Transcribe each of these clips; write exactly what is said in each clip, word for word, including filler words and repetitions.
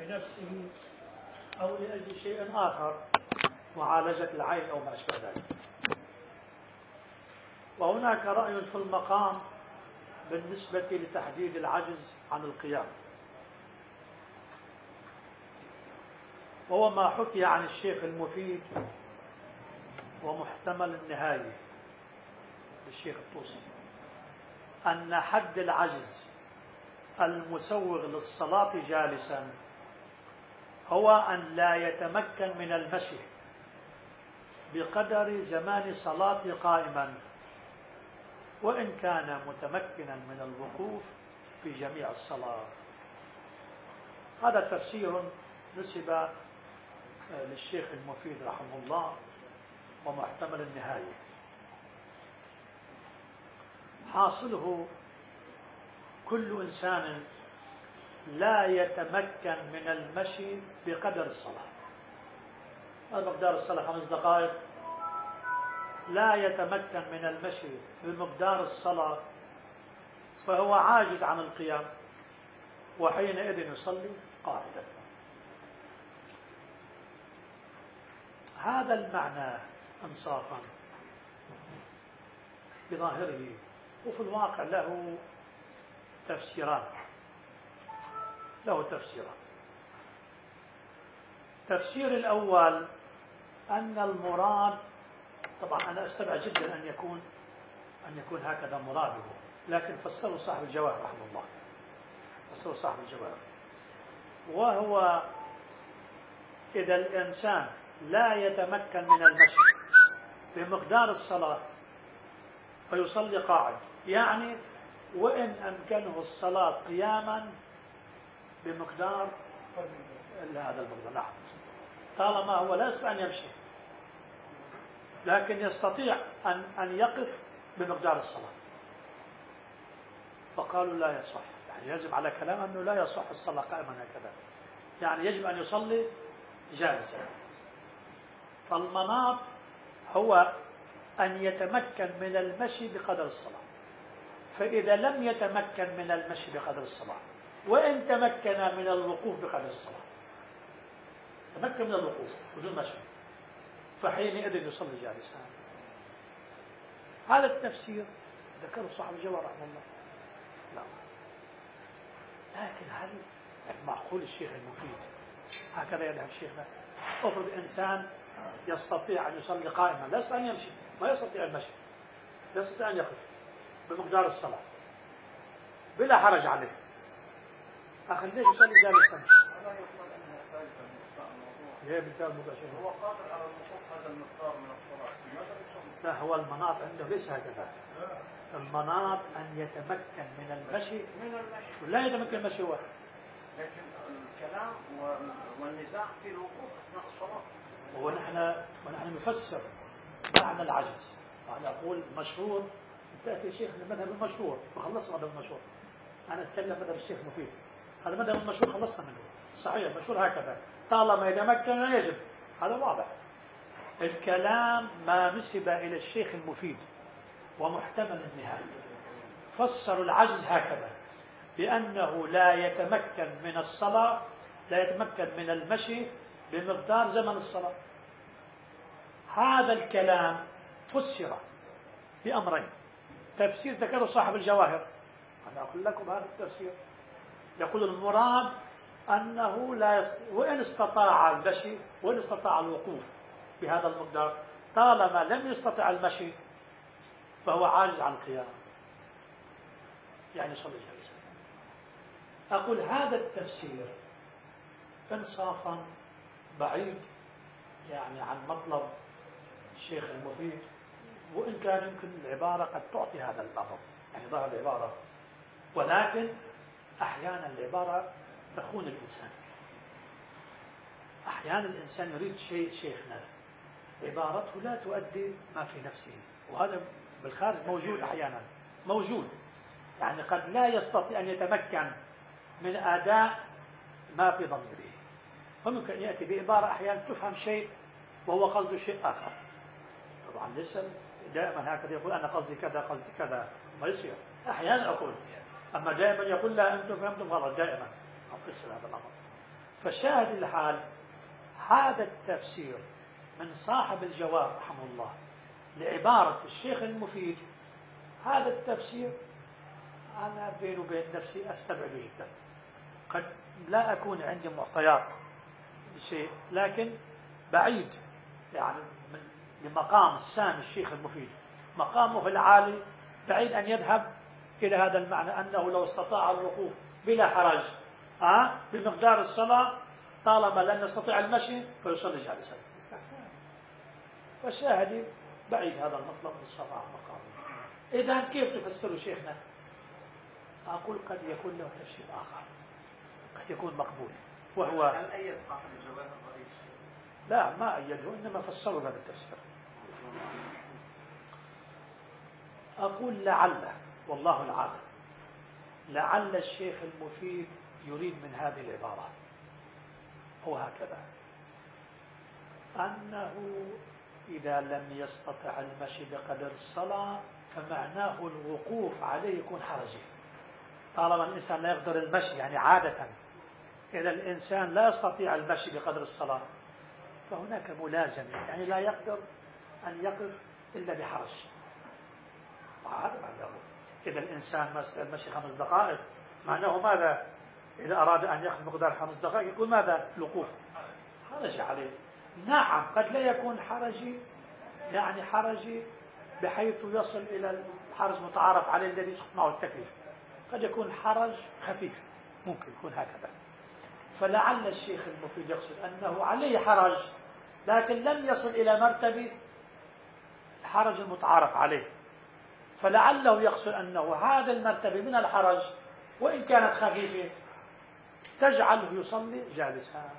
لنفسه أو لأجل شيء آخر، معالجة العين أو ما أشبه ذلك. وهناك رأي في المقام بالنسبة لتحديد العجز عن القيام، وهو ما حكي عن الشيخ المفيد ومحتمل النهاية للشيخ الطوسي، أن حد العجز المسوغ للصلاة جالسا هو أن لا يتمكن من المشي بقدر زمان الصلاة قائما، وإن كان متمكنا من الوقوف في جميع الصلاة. هذا تفسير نسب للشيخ المفيد رحمه الله ومحتمل النهاية. حاصله كل إنسان لا يتمكن من المشي بقدر الصلاة، هذا مقدار الصلاة خمس دقائق، لا يتمكن من المشي بمقدار الصلاة فهو عاجز عن القيام، وحينئذ يصلي قاعدا. هذا المعنى انصافا بظاهره، وفي الواقع له تفسيران له تفسيران التفسير الأول أن المراد، طبعا أنا أستبعد جدا أن يكون أن يكون هكذا مراده، لكن فسره صاحب الجواهر رحمه الله، فسره صاحب الجواهر، وهو إذا الإنسان لا يتمكن من المشي بمقدار الصلاة فيصلي قاعد، يعني وإن أمكنه الصلاة قياما بمقدار هذا المقدار، نعم، طالما هو لا يستطيع أن يمشي لكن يستطيع أن أن يقف بمقدار الصلاة. فقالوا لا يصح، يعني يجب على كلام أنه لا يصح الصلاة قائما هكذا، يعني يجب أن يصلي جالسا. فالمناط هو أن يتمكن من المشي بقدر الصلاة، فإذا لم يتمكن من المشي بقدر الصلاة وإن تمكن من الوقوف بقدر الصلاة، تمكن من الوقوف بدون مشي، فحينئذ يصلي جالسا. هذا التفسير ذكره صاحب الجواهر رحمه الله. لا، لكن هل معقول الشيخ المفيد هكذا يذهب شيخنا؟ افرض انسان يستطيع ان يصلي قائما، لا يستطيع ان يمشي، ما يستطيع المشي، لا يستطيع ان يقف بمقدار الصلاه، بلا حرج عليه، اخي ليش يصلي جالسا؟ ليه بالفعل مباشر؟ هو قادر على الوقوف هذا المقدار من الصلاه، لماذا يصلي؟ لا، هو المناط عنده ليس هكذا، المناط ان يتمكن من المشي من المشي ولا يتمكن من المشي هو، لكن الكلام والنزاع في الوقوف اثناء الصلاه. ونحن ونحن نفسر معنى العجز. أنا أقول مشهور، تأتي شيخ المذهب المشهور وخلصنا هذا المشهور، أنا أتكلم مذهب الشيخ مفيد، هذا مذهب المشهور خلصنا منه، صحيح المشهور هكذا، طالما يتمكن يجب، هذا واضح. الكلام ما نسب إلى الشيخ المفيد ومحتمل النهاية، فسروا العجز هكذا، بأنه لا يتمكن من الصلاة، لا يتمكن من المشي بمقدار زمن الصلاة. هذا الكلام فسر بأمرين، تفسير ذكره صاحب الجواهر، أنا أقول لكم هذا التفسير، يقول المراد أنه لا يست... وإن استطاع المشي وإن استطاع الوقوف بهذا المقدار، طالما لم يستطع المشي فهو عاجز عن القيام، يعني يصلي جالسا. أقول هذا التفسير إنصافا بعيد يعني عن مطلب الشيخ المفيد، وإن كان يمكن العبارة قد تعطي هذا الأمر، يعني ظاهر العبارة، ولكن أحيانا العبارة تخون الإنسان، أحيانا الإنسان يريد شيء شيخنا عبارته لا تؤدي ما في نفسه، وهذا بالخارج موجود أحيانا، موجود، يعني قد لا يستطيع أن يتمكن من أداء ما في ضميره، فممكن يأتي بعبارة أحيانا تفهم شيء وهو قصده شيء آخر. طبعا ليس دائما هكذا يقول أنا قصدي كذا قصدي كذا، ما يصير، أحيانا أقول، أما دائما يقول لا أنتم فهمتم غلط، دائما أقصر هذا الأمر. فشاهد الحال هذا التفسير من صاحب الجواب رحمه الله لعبارة الشيخ المفيد، هذا التفسير أنا بيني وبين نفسي أستبعده جدا. قد لا أكون عندي معطيات لشيء، لكن بعيد يعني من لمقام السامي الشيخ المفيد، مقامه العالي بعيد أن يذهب إلى هذا المعنى أنه لو استطاع الوقوف بلا حرج أه؟ بمقدار الصلاة طالما لن يستطيع المشي فيصلي جالسا. فالشاهد بعيد هذا المطلب من الصلاة مقامه. إذا كيف تفسر شيخنا؟ أقول قد يكون له تفسير آخر، قد يكون مقبول، وهو هل أيد صاحب الجواب الرئيس؟ لا ما أيده، إنما فسروا هذا التفسير. أقول لعل، والله العالم، لعل الشيخ المفيد يريد من هذه العبارة هو هكذا، أنه إذا لم يستطع المشي بقدر الصلاة فمعناه الوقوف عليه يكون حرجي. طالما الإنسان لا يقدر المشي، يعني عادة إذا الإنسان لا يستطيع المشي بقدر الصلاة فهناك ملازمة، يعني لا يقدر أن يقف إلا بحرج. هذا معناه إذا الإنسان ما استطاع المشي خمس دقائق معناه ماذا؟ إذا أراد أن يقف مقدار خمس دقائق يكون ماذا؟ الوقوف حرج عليه. نعم قد لا يكون حرجي، يعني حرجي بحيث يصل إلى الحرج متعارف عليه الذي يسقط معه التكليف، قد يكون حرج خفيف، ممكن يكون هكذا. فلعل الشيخ المفيد يقصد أنه عليه حرج لكن لم يصل إلى مرتبة الحرج المتعارف عليه، فلعله يقصد أنه هذا المرتبة من الحرج وإن كانت خفيفة تجعله يصلي جالسا.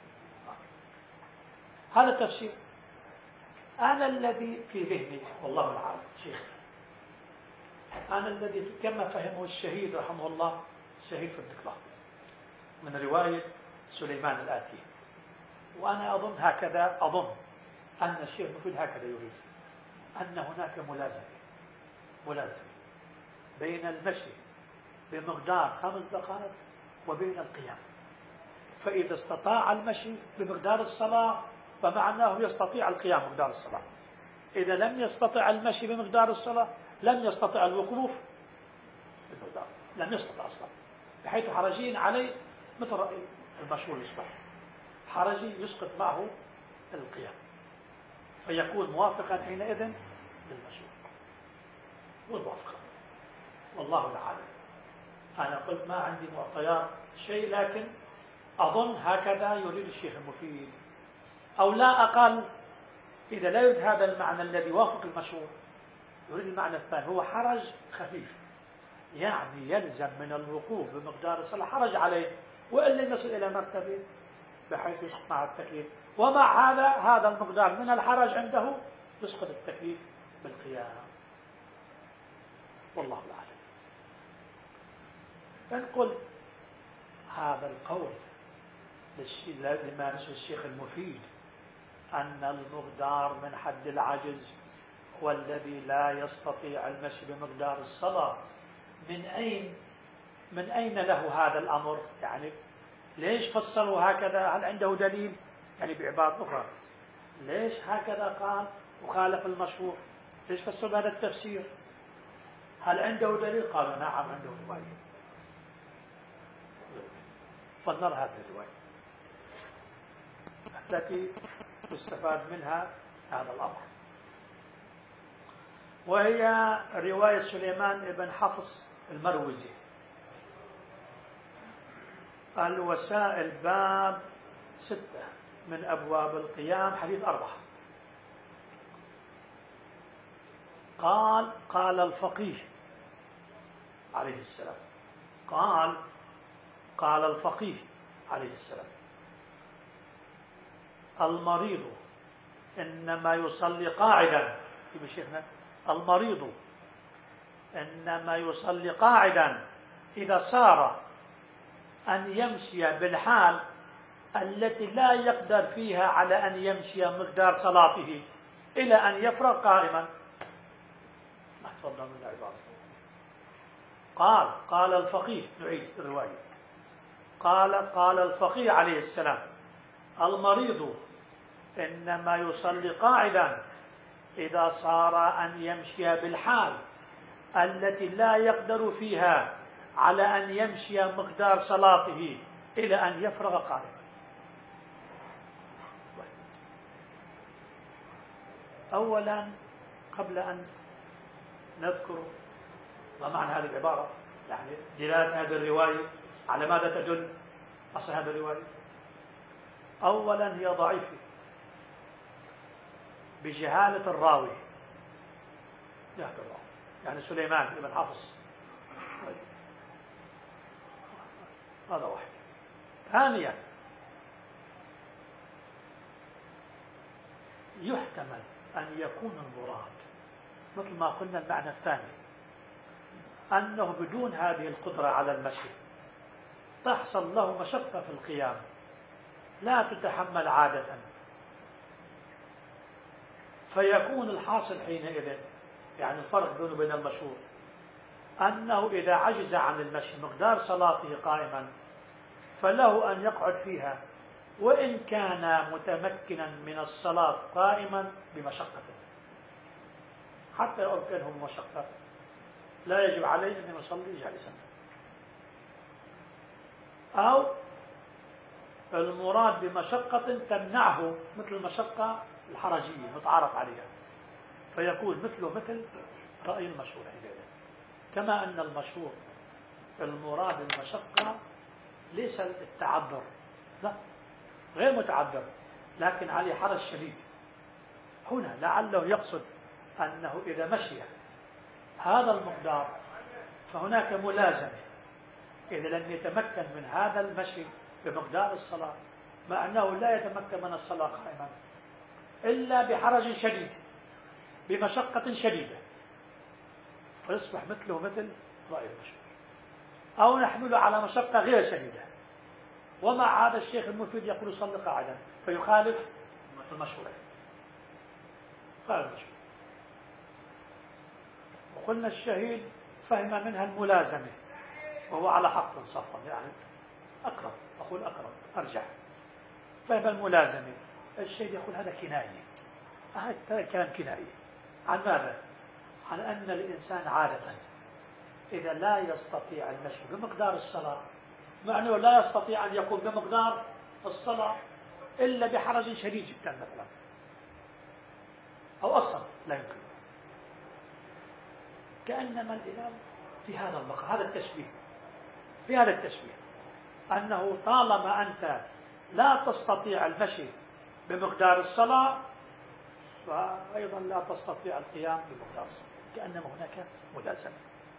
هذا التفسير. أنا الذي في ذهني والله العالم شيخ، أنا الذي كما فهمه الشهيد رحمه الله، الشهيد في الدكتوراه من رواية سليمان الآتي، وأنا أظن هكذا، أظن أن الشيخ المفيد هكذا يريد، أن هناك ملازمة ملازمة بين المشي بمقدار خمس دقائق وبين القيام. فإذا استطاع المشي بمقدار الصلاة فمعناه يستطيع القيام بمقدار الصلاة. إذا لم يستطع المشي بمقدار الصلاة لم يستطع الوقوف بمقدار، لم يستطع أصلا، بحيث حرجين عليه مثل رأي المشهور يصبح حرجي يسقط معه القيام، فيكون موافقا حينئذ للمشهور والموافقة. والله العالم. أنا قلت ما عندي معطيات شيء، لكن أظن هكذا يريد الشيخ المفيد، أو لا أقل إذا لا يريد هذا المعنى الذي يوافق المشهور يريد المعنى الثاني، هو حرج خفيف، يعني يلزم من الوقوف بمقدار الصلاة حرج عليه وإن لم يصل إلى مرتبة بحيث يسقط مع التكليف، ومع هذا هذا المقدار من الحرج عنده يسقط التكليف بالقيام. والله العالم. إن قلت هذا القول لما نسوا الشيخ المفيد أن المقدار من حد العجز هو الذي لا يستطيع المشي بمقدار الصلاة، من أين من أين له هذا الأمر؟ يعني ليش فصلوا هكذا؟ هل عنده دليل؟ يعني بعبارة أخرى ليش هكذا قال وخالف المشهور؟ ليش فسروا بهذا التفسير؟ هل عنده دليل؟ قالوا نعم عنده رواية. فلنرى هذه الرواية التي يستفاد منها هذا الأمر، وهي رواية سليمان بن حفص المروزي، الوسائل باب ستة من أبواب القيام، حديث أربعة. قال قال الفقيه عليه السلام، قال قال الفقيه عليه السلام المريض إنما يصلي قاعدا. كيف شيخنا؟ المريض إنما يصلي قاعدا إذا صار أن يمشي بالحال التي لا يقدر فيها على أن يمشي مقدار صلاته إلى أن يفرغ قائما. ما تفضل من العبارة. قال قال الفقيه، نعيد الرواية، قال قال الفقيه عليه السلام: المريض إنما يصلي قاعدا إذا صار أن يمشي بالحال التي لا يقدر فيها على أن يمشي مقدار صلاته إلى أن يفرغ قائما. أولا قبل أن نذكر ما معنى هذه العبارة، يعني دلالة هذه الرواية على ماذا تدل أصل هذه الرواية، أولا هي ضعيفة بجهالة الراوي، جهالة الراوي يعني سليمان بن حافظ، هذا واحد. ثانيا يحتمل أن يكون المراد مثل ما قلنا المعنى الثاني أنه بدون هذه القدرة على المشي تحصل له مشقة في القيام لا تتحمل عادة، فيكون الحاصل حينئذ يعني الفرق بينه وبين المشهور أنه إذا عجز عن المشي مقدار صلاته قائما فله أن يقعد فيها وإن كان متمكنا من الصلاة قائما بمشقة، حتى لو كان هو مشقة لا يجب عليه أن يصلي جالسا. أو المراد بمشقة تمنعه مثل المشقة الحرجية المتعارف عليها، فيكون مثله مثل رأي المشهور حينئذ. كما أن المشهور المراد المشقة ليس التعذر، لا غير متعذر لكن عليه حرج شديد. هنا لعله يقصد أنه إذا مشي هذا المقدار فهناك ملازمة إذا لم يتمكن من هذا المشي بمقدار الصلاة، مع أنه لا يتمكن من الصلاة قائما إلا بحرج شديد بمشقة شديدة، فيصبح مثله مثل رأي المشهور. أو نحمله على مشقة غير شديدة ومع هذا الشيخ المفيد يقول صلي قاعدا فيخالف المشهور. قال المشهور. وقلنا الشهيد فهم منها الملازمة وهو على حق صفا، يعني أقرب، أقول أقرب أرجح، فهم الملازمة. الشهيد يقول هذا كناية، هذا كلام كنائي عن ماذا؟ عن أن الإنسان عادة إذا لا يستطيع المشي بمقدار الصلاة، مع أنه لا يستطيع أن يقوم بمقدار الصلاة إلا بحرج شديد جدا مثلا، أو أصلا لا يمكن. كأنما الإمام في هذا المقام، هذا التشبيه، في هذا التشبيه أنه طالما أنت لا تستطيع المشي بمقدار الصلاة فأيضا لا تستطيع القيام بمقدار الصلاة، كأنما هناك ملازمة.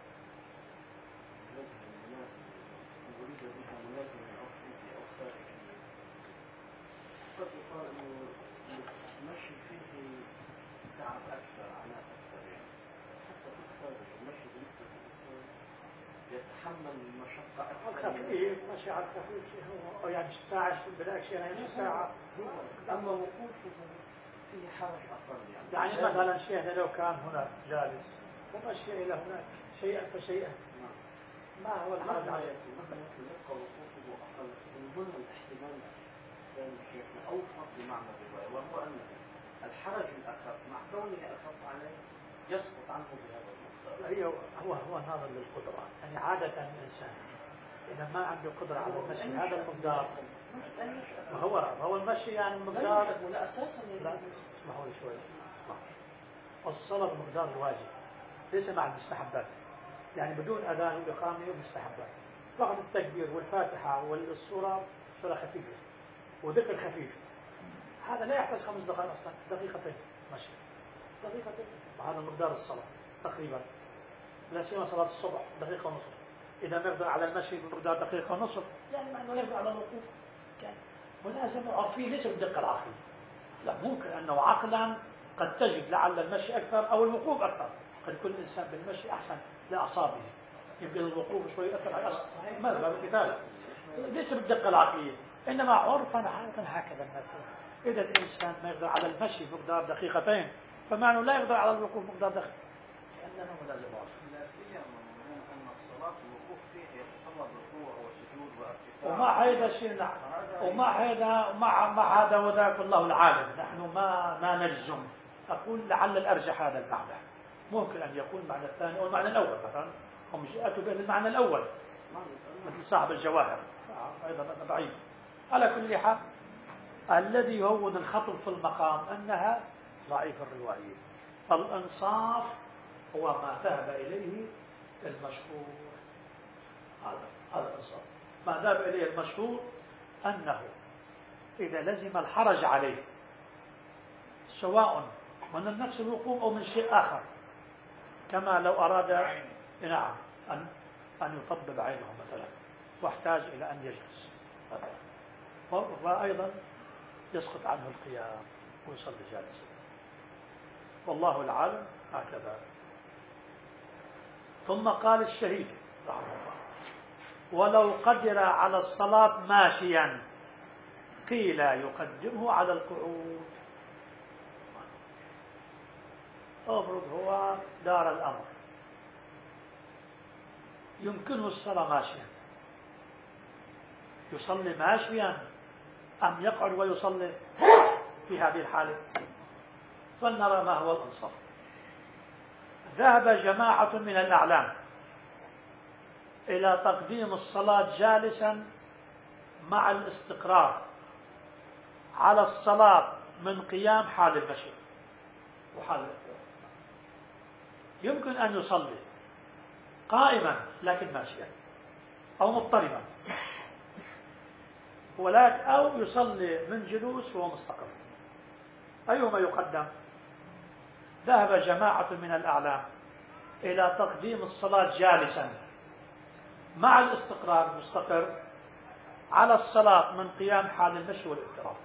قد يقال انه المشي فيه تعب اكثر، عناء اكثر، يعني حتى في الخارج المشي بالنسبه للانسان يتحمل المشقه اكثر. خفيف، مشي على الخفيف هو يعني ساعه بالعكس يعني يمشي ساعه، اما وقوفه فيه حرج اقل. يعني يعني مثلا شيخنا لو كان هنا جالس ومشي الى هناك شيئا فشيئا ما هو الحرج مهما عليه؟ يكون مهما يكون يبقى وقوفه اقل. من هنا الاحتمال الثاني شيخنا اوفق بمعنى الروايه، وهو ان الحرج الاخف مع كونه اخف عليه يسقط عنه بهذا المقدار. هي هو هو ناظر للقدرة، يعني عادة الإنسان إذا ما عنده قدرة على المشي هذا المقدار، وهو هو المشي يعني مقدار لا اساسا. لا اسمحوا لي شوي، اسمحوا. الصلاة بمقدار الواجب ليس مع المستحبات، يعني بدون أذان وإقامة ومستحبات، فقط التكبير والفاتحة والسورة سورة خفيفة وذكر خفيف، هذا لا يحتاج خمس دقائق أصلا، دقيقتين مشي، دقيقتين، وهذا مقدار الصلاة تقريبا، لا سيما صلاة الصبح دقيقة ونصف. إذا ما يقدر على المشي بمقدار دقيقة ونصف يعني معناه يقدر على الوقوف، يعني ملازمة عرفية ليس بالدقة العقلية، لا ممكن أنه عقلا قد تجد لعل المشي أكثر أو الوقوف أكثر، قد يكون الإنسان بالمشي أحسن لأعصابه، يمكن الوقوف شوي أكثر على الأصل، مثلا مثال ليس بالدقة العقلية، إنما عرفا عادة هكذا الناس. إذا الإنسان ما يقدر على المشي بمقدار دقيقتين فمعنى لا يقدر على الوقوف مقدار دقيقة، كأنه ملازم عرف. لا سيما ان الصلاه الوقوف فيه يتطلب ركوع وسجود وارتفاع ومع هذا الشيء نعم، ومع هذا مع مع هذا وذاك والله العالم، نحن ما ما نجزم. أقول لعل الأرجح هذا المعنى، ممكن أن يكون المعنى الثاني أو المعنى الأول، مثلا هم جاءوا به المعنى الأول مثل صاحب الجواهر أيضا ضعيف. على كل حال الذي يهون الخطب في المقام أنها ضعيف الرواية. الإنصاف هو ما ذهب إليه المشهور، هذا هذا الإنصاف. ما ذهب إليه المشهور أنه إذا لزم الحرج عليه سواء من نفس الوقوف أو من شيء آخر، كما لو أراد نعم أن أن يطبب عينه مثلا واحتاج إلى أن يجلس مثلا، وأيضا يسقط عنه القيام ويصلي جالسا. والله العالم هكذا. ثم قال الشهيد رحمه الله: ولو قدر على الصلاة ماشيا قيل يقدمه على القعود. افرض هو دار الأمر يمكنه الصلاة ماشيا، يصلي ماشيا أم يقعد ويصلي في هذه الحالة؟ فلنرى ما هو الإنصاف. ذهب جماعة من الأعلام إلى تقديم الصلاة جالسا مع الاستقرار على الصلاة من قيام حال المشي وحال الاضطراب. يمكن أن يصلي قائما لكن ماشيا، أو مضطربا، ولكن أو يصلي من جلوس وهو مستقر. أيهما يقدم؟ ذهب جماعة من الأعلام إلى تقديم الصلاة جالسا مع الاستقرار مستقر على الصلاة من قيام حال المشي والاضطراب.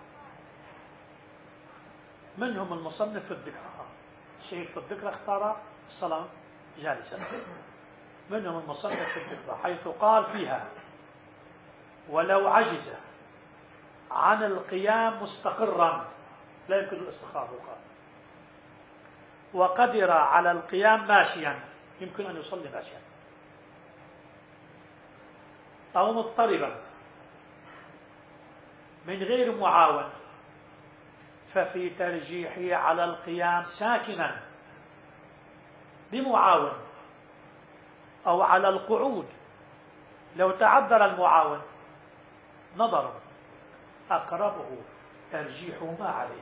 منهم المصنف في الذكر، الشيخ في الذكر اختار الصلاة جالسا. منهم المصنف في الذكر حيث قال فيها: ولو عجز عن القيام مستقرا لا يمكن الاستقرار، قال وقدر على القيام ماشيا يمكن أن يصلي ماشيا، أو مضطربا من غير معاون، ففي ترجيحه على القيام ساكنا بمعاون، أو على القعود لو تعذر المعاون. نظر أقربه ترجيح ما عليه،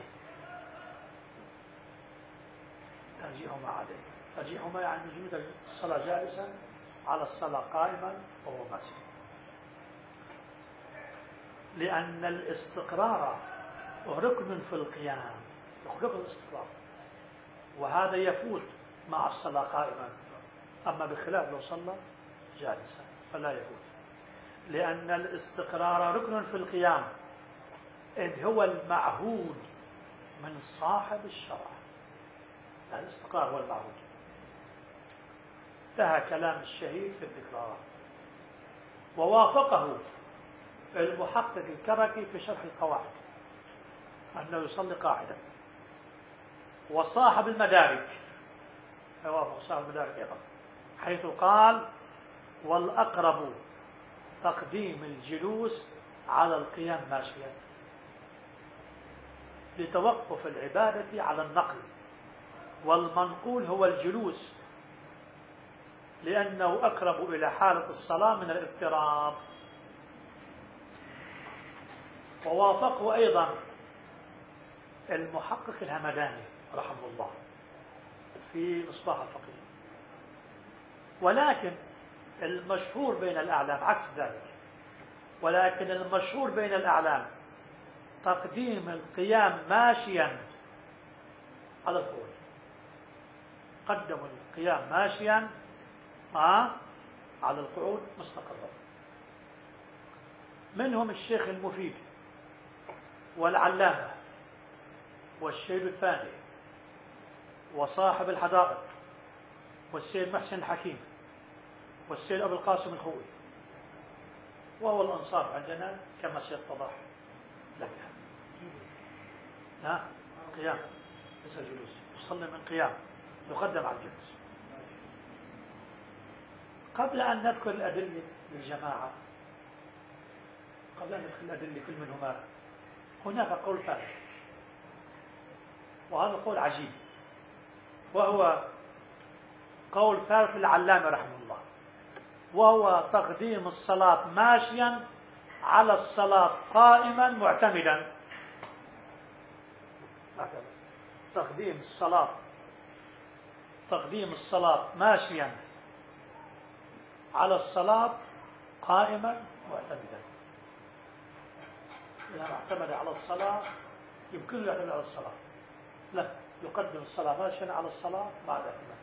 ترجيح ما عليه، ترجيح ما يعني وجود الصلاة جالسا على الصلاة قائما وهو ماشي، لأن الاستقرار ركن في القيام، ركن الاستقرار، وهذا يفوت مع الصلاة قائما، أما بخلاف لو صلى جالسا فلا يفوت، لأن الاستقرار ركن في القيام، إذ هو المعهود من صاحب الشرع. الاستقرار هو المعهود. انتهى كلام الشهيد في الذكرى. ووافقه المحقق الكركي في شرح القواعد أنه يصلي قاعدا، وصاحب المدارك يوافق صاحب المدارك أيضا حيث قال: والأقرب تقديم الجلوس على القيام ماشيا لتوقف العبادة على النقل، والمنقول هو الجلوس لأنه أقرب إلى حالة الصلاة من الاضطراب. ووافقه أيضا المحقق الهمداني رحمه الله في مصباح الفقيه. ولكن المشهور بين الأعلام عكس ذلك، ولكن المشهور بين الأعلام تقديم القيام ماشيا على القعود. قدموا القيام ماشيا آه على القعود مستقرا. منهم الشيخ المفيد والعلامة والشيخ الثاني وصاحب الحدائق والسيد محسن الحكيم والسيد أبو القاسم الخوي. وهو الأنصاف عندنا كما سيتضح لك. ها قيام ليس الجلوس، يصلي من قيام يقدم على الجلوس. قبل أن نذكر الأدلة للجماعة قبل أن ندخل الأدلة كل منهما هناك قول ثالث، وهذا قول عجيب، وهو قول ثالث العلامة رحمه الله، وهو تقديم الصلاة ماشيا على الصلاة قائما معتمدا. تقديم الصلاة تقديم الصلاة ماشيا على الصلاة قائما معتمدا. إذا اعتمد على الصلاة يمكن له يعتمد على الصلاة، لا، يقدم الصلاة ماشيا على الصلاة مع الاعتماد.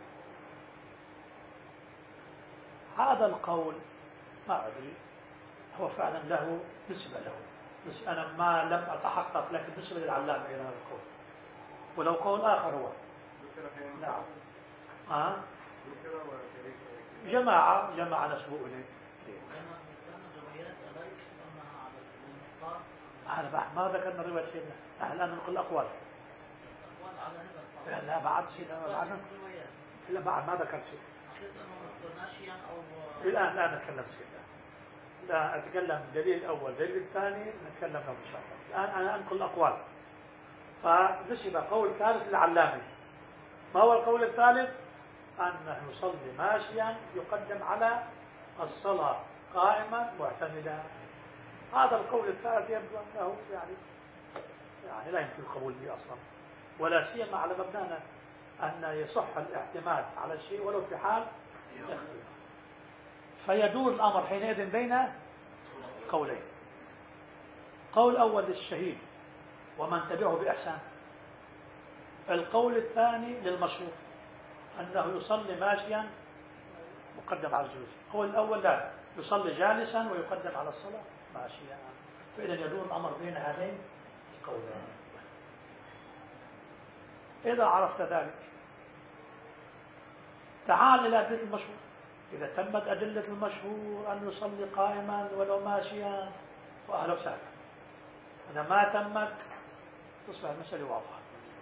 هذا القول ما أدري هو فعلا له نسبة له، بس أنا ما لم أتحقق، لكن نسبة للعلامة إلى هذا القول، ولو قول آخر هو نعم آه؟ جماعة جماعة نسبوا إليه. أنا ما ذكرنا رواية سيدنا، نحن الآن ننقل الأقوال. لا بعد سيدنا بعد لا بعد ما ذكرت شيء. الآن الآن نتكلم سيدنا، لا أتكلم الدليل الأول، الدليل الثاني نتكلم له إن شاء الله. الآن أنا أنقل الأقوال. فنسب قول ثالث العلامي. ما هو القول الثالث؟ أنه يصلي ماشيا يقدم على الصلاة قائما معتمدا. هذا القول الثالث يبدو أنه يعني يعني لا يمكن القبول به أصلا، ولا سيما على مبنانا أن يصح الاعتماد على الشيء ولو في حال اختلاف. فيدور الأمر حينئذ بين قولين. قول أول للشهيد ومن تبعه بإحسان، القول الثاني للمشهور أنه يصلي ماشيا مقدم على الجلوس. القول الأول لا، يصلي جالسا ويقدم على الصلاة ماشيا. فإذا يدور الأمر بين هذين القولين. إذا عرفت ذلك تعال إلى أدلة المشهور. إذا تمت أدلة المشهور أن يصلي قائما ولو ماشيا فأهلا وسهلا. إذا ما تمت تصبح المسألة واضحة.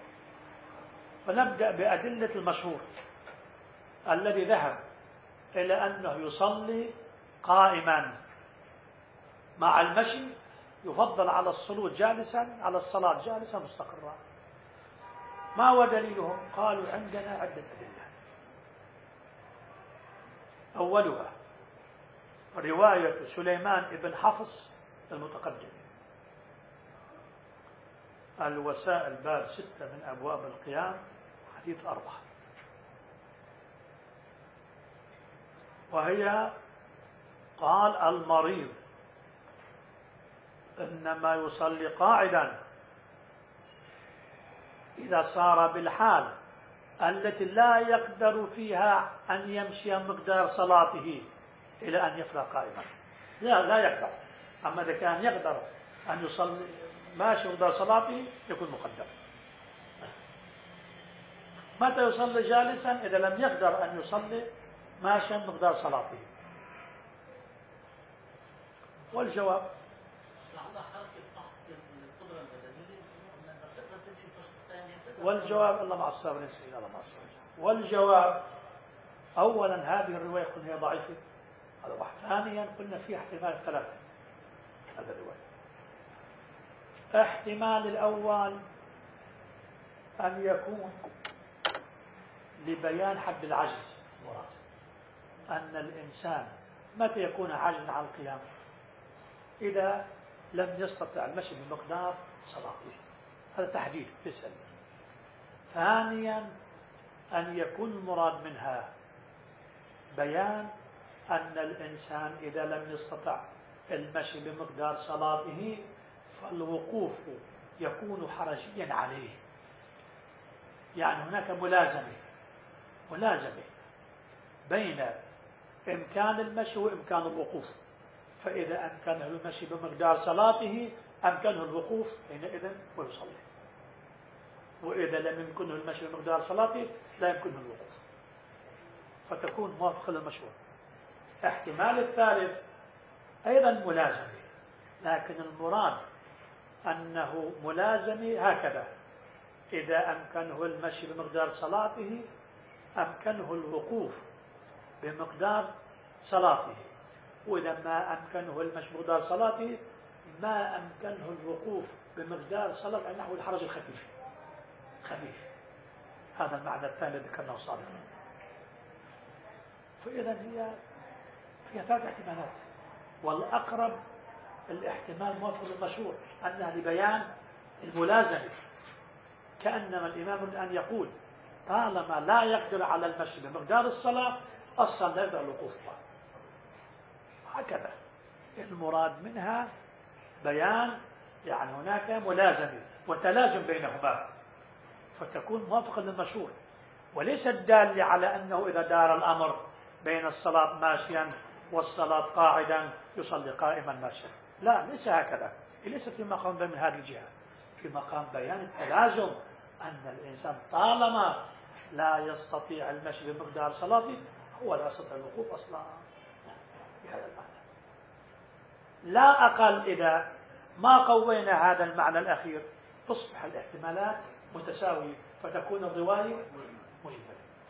فنبدأ بأدلة المشهور الذي ذهب إلى أنه يصلي قائما مع المشي، يفضل على الصلوة جالسا، على الصلاة جالسا مستقرا. ما هو دليلهم؟ قالوا عندنا عدة أدلة. أولها رواية سليمان بن حفص المتقدم، الوسائل باب ستة من أبواب القيام، حديث أربعة، وهي قال المريض إنما يصلي قاعدا إذا صار بالحال التي لا يقدر فيها أن يمشي مقدار صلاته إلى أن يفرغ قائما. لا لا يقدر. أما إذا كان يقدر أن يصلي ماشي مقدار صلاته يكون مقدم. متى يصلي جالسا؟ إذا لم يقدر أن يصلي ماشيا مقدار صلاته. والجواب والجواب الله مع الصابرين سيدنا، الله مع الصابرين. والجواب أولا هذه الرواية قلنا هي ضعيفة، هذا واحد. ثانيا قلنا فيها احتمال ثلاثة. هذا الرواية احتمال الأول أن يكون لبيان حد العجز مراد، أن الإنسان متى يكون عاجزا عن القيام؟ إذا لم يستطع المشي بمقدار صلاته. هذا تحديد يسأل. ثانيا أن يكون المراد منها بيان أن الإنسان إذا لم يستطع المشي بمقدار صلاته فالوقوف يكون حرجيا عليه، يعني هناك ملازمة ملازمة بين إمكان المشي وإمكان الوقوف. فإذا أمكنه المشي بمقدار صلاته أمكنه الوقوف حينئذ ويصلي، وإذا لم يمكنه المشي بمقدار صلاته لا يمكنه الوقوف، فتكون موافقة للمشروع. احتمال الثالث أيضا ملازمة، لكن المراد أنه ملازمة هكذا: إذا أمكنه المشي بمقدار صلاته أمكنه الوقوف بمقدار صلاته، وإذا ما أمكنه المشي بمقدار صلاته ما أمكنه الوقوف بمقدار صلاة على نحو الحرج الخفيف خفيف. هذا المعنى الثاني ذكرناه سابقا. فإذا هي فيها ثلاث احتمالات، والأقرب الاحتمال موافق للمشروع أنها لبيان الملازمة، كأنما الإمام الآن يقول طالما لا يقدر على المشي بمقدار الصلاة أصلا لا يقدر الوقوف. هكذا المراد منها بيان يعني هناك ملازمة وتلازم بينهما فتكون موافقة للمشروع، وليس الدال على أنه إذا دار الأمر بين الصلاة ماشيا والصلاة قاعدا يصلي قائما ماشيا. لا، ليس هكذا، ليس في مقام من هذه الجهة، في مقام بيان التلازم أن الإنسان طالما لا يستطيع المشي بمقدار صلاته هو لا يستطيع الوقوف أصلا بهذا المعنى. لا أقل إذا ما قوينا هذا المعنى الأخير تصبح الاحتمالات متساوية فتكون الرواية مجملة.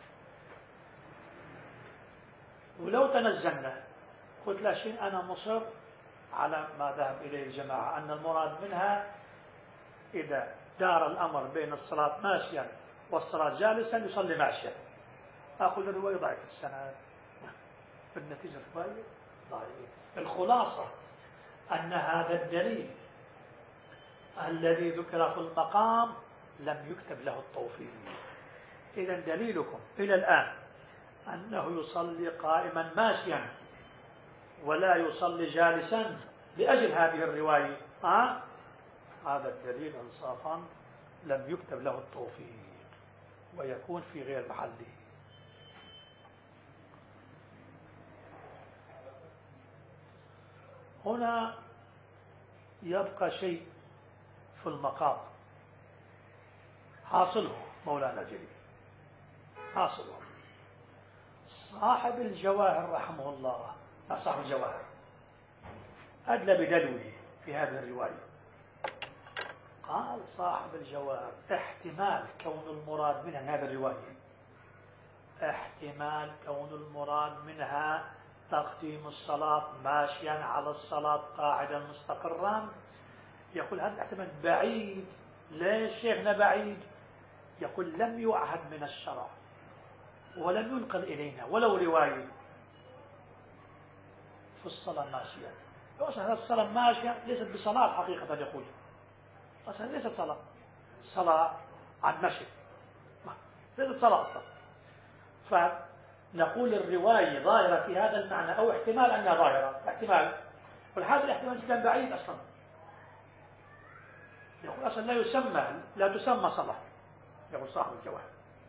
ولو تنزلنا قلت لا شيء أنا مصر على ما ذهب إليه الجماعة أن المراد منها إذا دار الأمر بين الصلاة ماشيا والصلاة جالسا يصلي ماشيا، أقول الرواية ضعيفة السند، بالنتيجة الرواية ضعيفة. الخلاصة أن هذا الدليل الذي ذكر في المقام لم يكتب له التوفيق. إذا دليلكم إلى الآن أنه يصلي قائما ماشيا ولا يصلي جالسا لأجل هذه الرواية، آه؟ هذا الدليل انصافا لم يكتب له التوفيق ويكون في غير محله. هنا يبقى شيء في المقام حاصله مولانا الجليل، حاصله صاحب الجواهر رحمه الله، صاحب الجواهر أدلى بدلوه في هذه الرواية. قال صاحب الجواهر احتمال كون المراد منها هذه الرواية، احتمال كون المراد منها تقديم الصلاة ماشيا على الصلاة قاعدا مستقرا، يقول هذا الاحتمال بعيد. ليش شيخنا بعيد؟ يقول لم يعهد من الشرع ولم ينقل إلينا ولو رواية في الصلاة ماشيا. أصلا هذه الصلاة ماشية ليست بصلاة حقيقة، يقول أصلا ليست صلاة، صلاة عن مشي، ليست صلاة أصلا. فنقول الرواية ظاهرة في هذا المعنى أو احتمال أنها ظاهرة، احتمال، وهذا الاحتمال جدا بعيد أصلا. يقول أصلا لا يسمى لا تسمى صلاة، يقول صاحب الجواهر.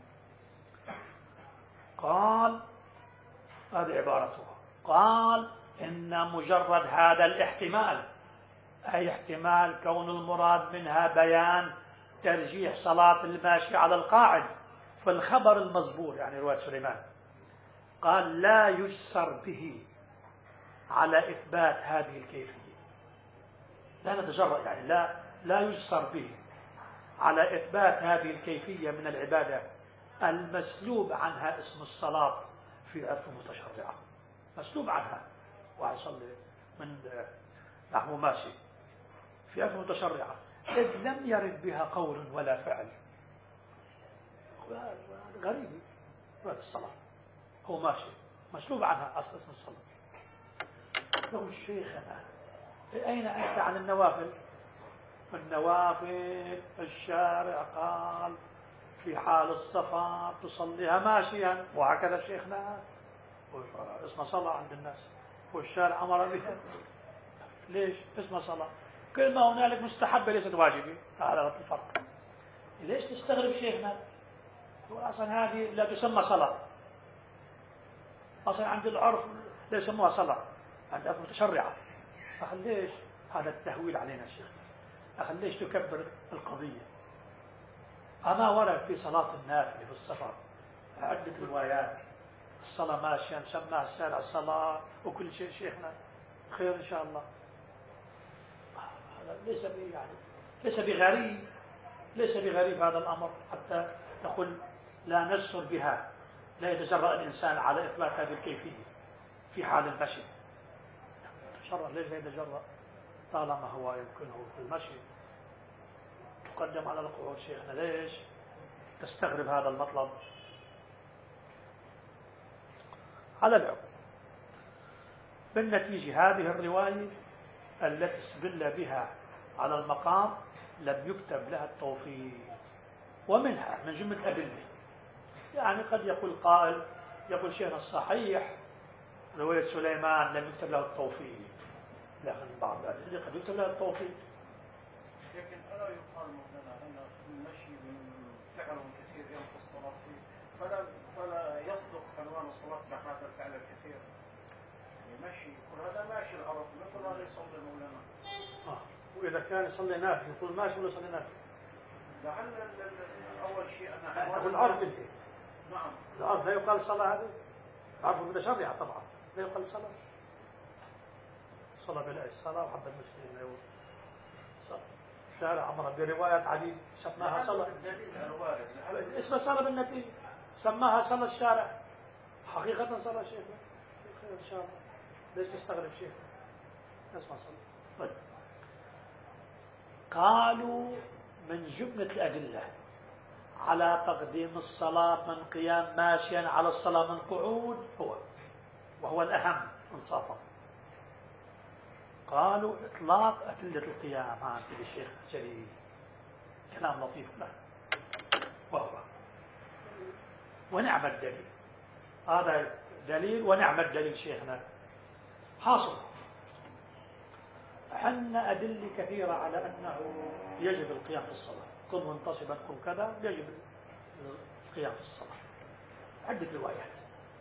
قال هذه عبارته، قال إن مجرد هذا الاحتمال أي احتمال كون المراد منها بيان ترجيح صلاة الماشي على القاعد في الخبر المزبور يعني رواية سليمان، قال لا يجسر به على إثبات هذه الكيفية، لا نتجرأ يعني لا لا يجسر به على إثبات هذه الكيفية من العبادة المسلوب عنها اسم الصلاة في عرف متشرعة، مسلوب عنها ويصلي من نحو ماشي في عرف متشرعة إذ لم يرد بها قول ولا فعل. غريب هذا الصلاة هو ماشي مسلوب عنها أصل اسم الصلاة. يقول الشيخ أين أنت عن النوافل؟ النوافل الشارع قال في حال السفر تصليها ماشيا، وهكذا شيخنا اسمها صلاة عند الناس والشارع أمر بها. ليش اسمها صلاة؟ كل ما هنالك مستحبة ليست واجبة، هذا الفرق. ليش تستغرب شيخنا؟ أصلا هذه لا تسمى صلاة، أصلا عند العرف لا يسموها صلاة، عند العرف متشرعة. أخي ليش هذا التهويل علينا شيخ؟ أخي ليش تكبر القضية؟ أما ورد في صلاة النافلة في السفر عدة روايات، الصلاة ماشيا سماها الشارع الصلاة وكل شيء شيخنا خير إن شاء الله. هذا ليس يعني ليس بغريب، ليس بغريب هذا الأمر حتى نقول لا نجسر بها، لا يتجرأ الإنسان على إثبات هذه الكيفية في حال المشي. يتجرأ. ليش لا يتجرأ؟ طالما هو يمكنه في المشي تقدم على القعود. شيخنا ليش تستغرب هذا المطلب؟ على العموم بالنتيجة هذه الرواية التي استدل بها على المقام لم يكتب لها التوفيق، ومنها من جملة أدلة. يعني قد يقول قائل، يقول شيخنا الصحيح رواية سليمان لم يكتب له التوفيق، لكن بعض الأدلة قد يكتب لها التوفيق. لكن ألا يقال مثلا أن المشي من فعل كثير ينقص الصلاة فيه، فلا فلا يصدق عنوان الصلاة بهذا الفعل الكثير. يعني مشي يقول هذا ماشي العرف مثل هذا يصلي مولانا. آه. وإذا كان يصلي نافل يقول ماشي ولا يصلي نافل؟ لعل أول شيء أن تقول العرف أنت. نعم. العرف لا يقال الصلاة هذه؟ العرف المتشرع طبعا لا يقال الصلاة. صلى بلا الصلاة وحب المسلمين يقول صلاة. شارع أمر بروايات عديد سماها صلاة. اسمها صلاة بالنتيجة، سماها صلاة الشارع. حقيقة صلاة شيخ إن شاء الله. ليش تستغرب شيخ؟ اسمها صلاة. طيب. قالوا من جملة الأدلة على تقديم الصلاة من قيام ماشيا على الصلاة من قعود هو وهو الأهم انصافا. قالوا إطلاق أدلة القيام عند الشيخ جليل كلام لطيف له، وهو ونعم الدليل. هذا دليل ونعم الدليل شيخنا. حاصل عندنا أدلة كثيرة على أنه يجب القيام في الصلاة. كن منتصبا كن كذا، يجب القيام في الصلاة. عدة روايات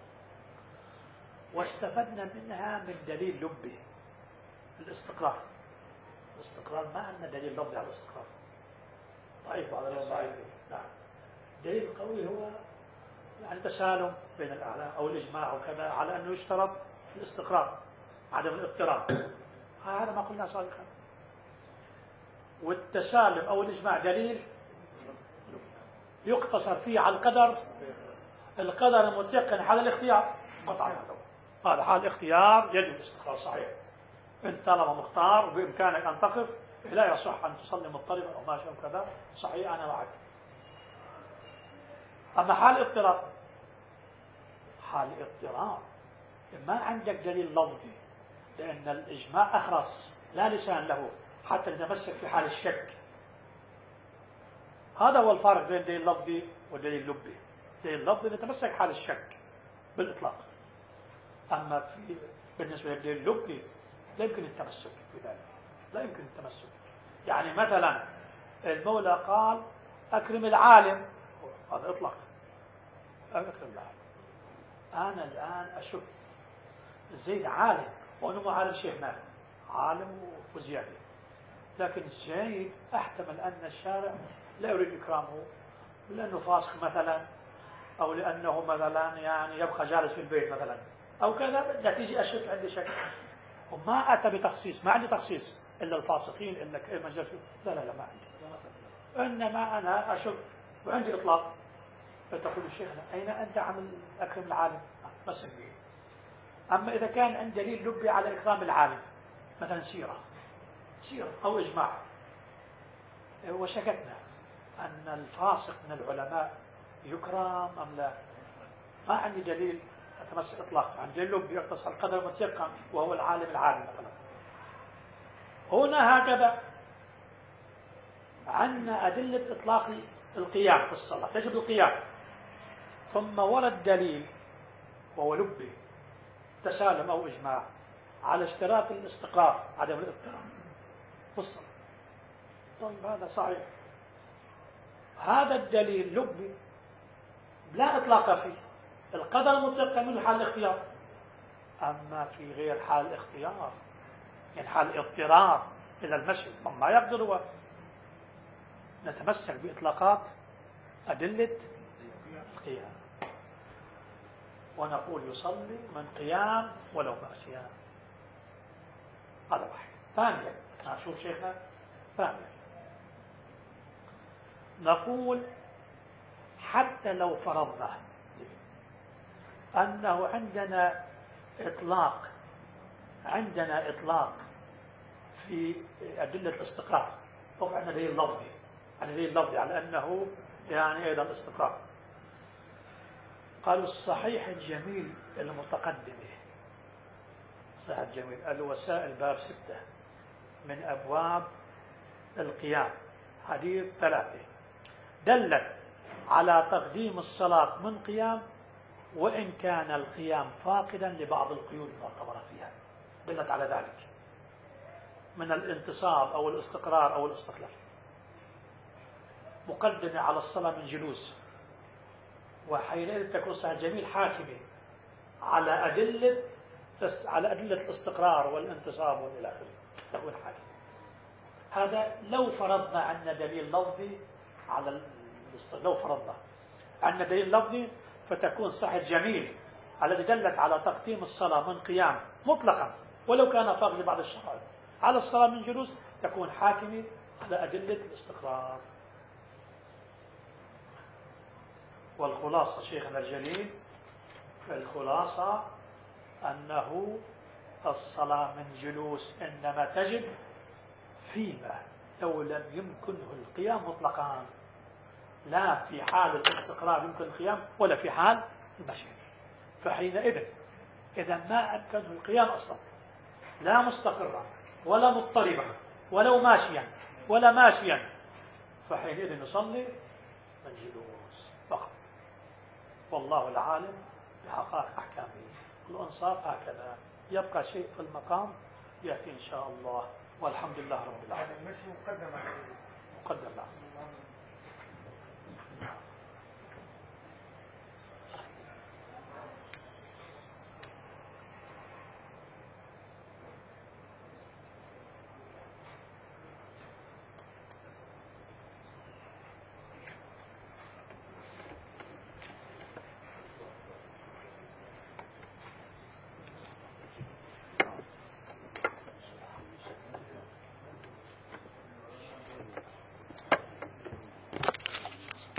واستفدنا منها من دليل لبه الاستقرار. الاستقرار ما عندنا دليل لفظي على الاستقرار، ضعيف بعض الناس ضعيف. نعم. دليل قوي هو يعني تسالم بين الأعلام أو الإجماع وكذا على أنه يشترط الاستقرار عدم الاضطراب. هذا ما قلنا سابقا. والتسالم أو الإجماع دليل يقتصر فيه على القدر. القدر المتيقن حال الاختيار قطعا. هذا حال الاختيار يجب الاستقرار صحيح. انت طالما مختار وبامكانك ان تقف لا يصح ان تصلي مضطربا او ماشيا وكذا، صحيح انا معك. اما حال اضطرار، حال اضطرار ما عندك دليل لفظي، لان الاجماع اخرس لا لسان له حتى نتمسك في حال الشك. هذا هو الفارق بين دليل لفظي ودليل لبي. دليل لفظي نتمسك حال الشك بالاطلاق، اما في بالنسبه للدليل اللبي لا يمكن التمسك بذلك، لا يمكن التمسك. يعني مثلا المولى قال أكرم العالم، هذا إطلاق أكرم العالم. أنا الآن أشك زيد عالم وأنه ما عالم شيخ مالك عالم وزيادة، لكن زيد أحتمل أن الشارع لا يريد إكرامه لأنه فاسق مثلا، أو لأنه مثلا يعني يبقى جالس في البيت مثلا أو كذا، نتيجة أشك عندي شك. وما أتى بتخصيص، ما عندي تخصيص إلا الفاسقين إلا كيف مجلس. لا لا لا ما عندي، إنما أنا أشك وعندي إطلاق. فتقول الشيخ أين أنت عن أكرم العالم؟ بس به. أما إذا كان عند دليل لبي على إكرام العالم مثلا سيرة سيرة أو إجماع، وشككنا أن الفاسق من العلماء يكرم أم لا، ما عندي دليل أتمسك إطلاق. عن دليل لبي يقتصر على القدر المتيقن وهو العالم العالم مثلا. هنا هكذا عندنا أدلة إطلاق القيام في الصلاة، يجب القيام، ثم ورد دليل وهو لبي تسالم أو إجماع على اشتراط الاستقرار عدم الاضطراب في الصلاة. طيب هذا صحيح، هذا الدليل لبي لا إطلاق فيه، القدر متيقن من حال الاختيار. أما في غير حال الاختيار يعني حال اضطرار إلى المشي ما يقدر هو، نتمسك بإطلاقات أدلة القيام ونقول يصلي من قيام ولو ماشيا. هذا واحد. ثانيا نشوف شيخنا. ثانيا نقول حتى لو فرضنا أنه عندنا إطلاق عندنا إطلاق في أدلة الاستقرار، أو عندنا دليل لفظي، عندنا دليل لفظي على أنه يعني أيضا استقرار. قالوا الصحيح الجميل المتقدمة، صحيح الجميل الوسائل باب ستة من أبواب القيام، حديث ثلاثة دلت على تقديم الصلاة من قيام وإن كان القيام فاقدا لبعض القيود المعتبرة فيها، دلت على ذلك من الانتصاب أو الاستقرار أو الاستقلال. مقدمة على الصلاة من جلوس، وحينئذ تكون صحيح الجميل حاكمة على أدلة على أدلة الاستقرار والانتصاب والى آخره، تكون حاكمة. هذا لو فرضنا عندنا دليل لفظي على الاستقرار، لو فرضنا عندنا دليل لفظي فتكون صحيح الجميل الذي دلت على تقديم الصلاة من قيام مطلقا ولو كان فاقد لبعض الشرائط على الصلاة من جلوس، تكون حاكمة على أدلة الاستقرار. والخلاصة شيخنا الجليل، الخلاصة أنه الصلاة من جلوس إنما تجب فيما لو لم يمكنه القيام مطلقا، لا في حال الاستقرار يمكن القيام ولا في حال المشي. فحينئذ إذا ما أمكنه القيام أصلا، لا مستقرا ولا مضطربا ولو ماشيا ولا ماشيا، فحينئذ نصلي من جلوس فقط. والله العالم بحقائق أحكامه. الأنصاف هكذا. يبقى شيء في المقام يأتي إن شاء الله، والحمد لله رب العالمين. المشي مقدم على مقدم.